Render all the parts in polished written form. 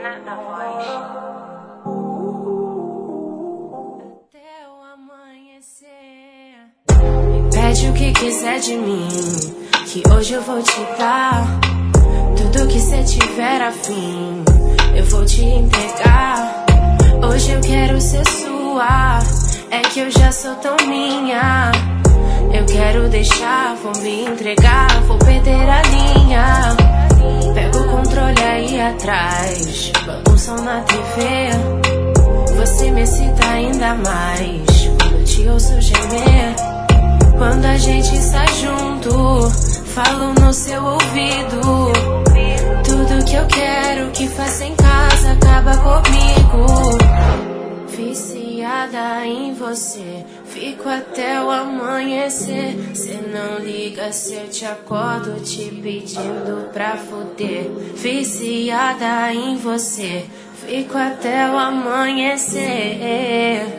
Amiga da Voz. Até o amanhecer. Me pede o que quiser de mim, que hoje eu vou te dar. Tudo que cê tiver afim, eu vou te entregar. Hoje eu quero ser sua, é que eu já sou tão minha. Eu quero deixar, vou me entregar, vou perder a linha. Pega o controle aí atrás, bota um som na TV. Você me excita ainda mais quando eu te ouço gemer. Quando a gente está junto, falo no seu ouvido. Tudo que eu quero que faça em casa acaba comigo. Viciada em você, fico até o amanhecer. Cê não liga se eu te acordo te pedindo pra fuder. Viciada em você, fico até o amanhecer.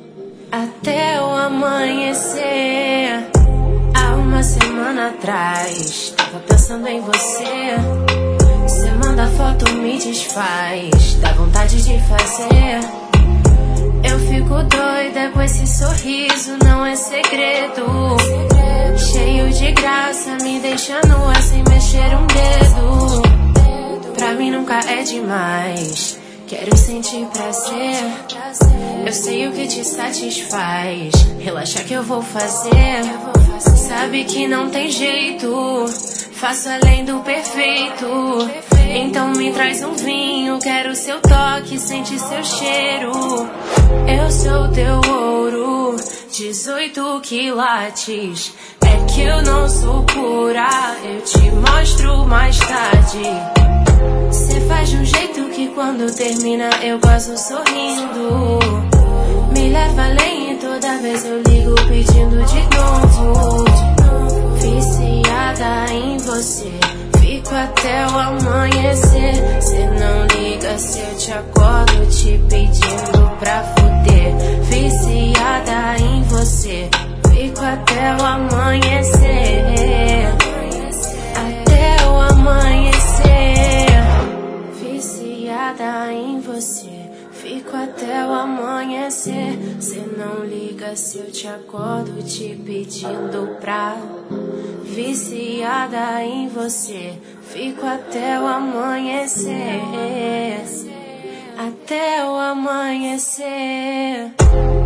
Até o amanhecer. Há uma semana atrás, tava pensando em você. Cê manda foto, me desfaz, dá vontade de fazer. Eu fico doida com esse sorriso, não é segredo. Cheio de graça, me deixa nua sem mexer um dedo. Pra mim nunca é demais, quero sentir prazer. Eu sei o que te satisfaz, relaxa que eu vou fazer. Sabe que não tem jeito, faço além do perfeito. Então me traz um vinho, quero seu toque, sente seu cheiro. Eu sou teu ouro, 18 quilates. É que eu não sou pura, eu te mostro mais tarde. Cê faz de um jeito que quando termina eu gosto sorrindo. Me leva além e toda vez eu ligo pedindo de novo. Viciada em você, fico até o amanhecer. Cê não liga se eu te acordo te pedindo pra fuder. Viciada em você, fico até o amanhecer. Até o amanhecer. Viciada em você, fico até o amanhecer. Cê não liga se eu te acordo te pedindo pra. Viciada em você, fico até o amanhecer. Até o amanhecer.